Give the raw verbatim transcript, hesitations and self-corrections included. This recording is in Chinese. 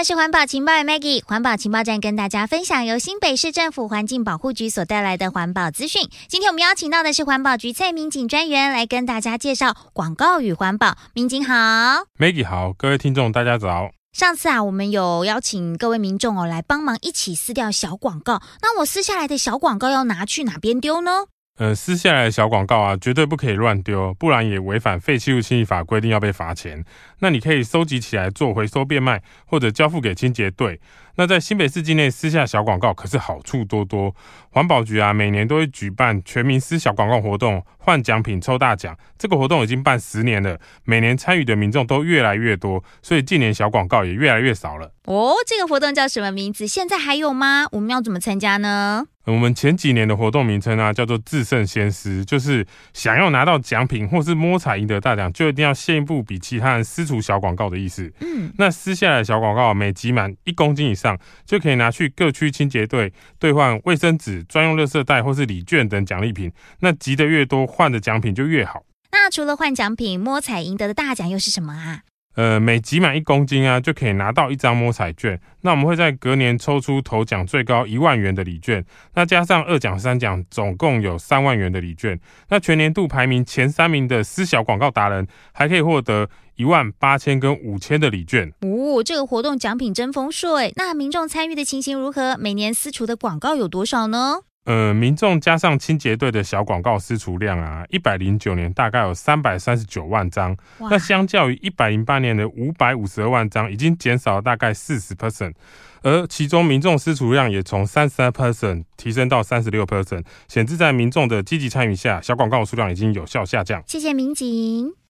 我是环保情报员 Maggie， 环保情报站跟大家分享由新北市政府环境保护局所带来的环保资讯。今天我们邀请到的是环保局蔡民警专员来跟大家介绍广告与环保。民警好。 Maggie 好，各位听众大家早。 上次啊，我们有邀请各位民众哦来帮忙一起撕掉小广告，那我撕下来的小广告要拿去哪边丢呢？ 呃，撕下来的小广告啊，绝对不可以乱丢，不然也违反废弃物清理法规定要被罚钱。那你可以收集起来做回收变卖，或者交付给清洁队。那在新北市境内撕下小广告可是好处多多。环保局啊，每年都会举办全民撕小广告活动，换奖品抽大奖。这个活动已经办十年了，每年参与的民众都越来越多，所以近年小广告也越来越少了。 哦，这个活动叫什么名字？现在还有吗？我们要怎么参加呢？ 我们前几年的活动名称啊，叫做制胜先撕，就是想要拿到奖品或是摸彩赢得大奖，就一定要先一步比其他人撕除小广告的意思。嗯，那撕下来的小广告每集满一公斤以上，就可以拿去各区清洁队兑换卫生纸、专用垃圾袋或是礼券等奖励品。那集的越多，换的奖品就越好。 那除了换奖品，摸彩赢得的大奖又是什么啊？ 呃，每集满一公斤啊，就可以拿到一张摸彩券。那我们会在隔年抽出头奖最高一万元的礼券，那加上二奖、三奖，总共有三万元的礼券。那全年度排名前三名的撕小广告达人，还可以获得一万八千跟五千的礼券。 哦，这个活动奖品真丰硕诶。那民众参与的情形如何？每年撕除的广告有多少呢？ 呃，民众加上清洁队的小广告撕除量啊，一百零九年大概有三百三十九万张，那相较于一百零八年的五百五十二万张，已经减少了大概 百分之四十， 而其中民众撕除量也从 百分之三十三 提升到 百分之三十六， 显示在民众的积极参与下，小广告数量已经有效下降。 谢谢民警。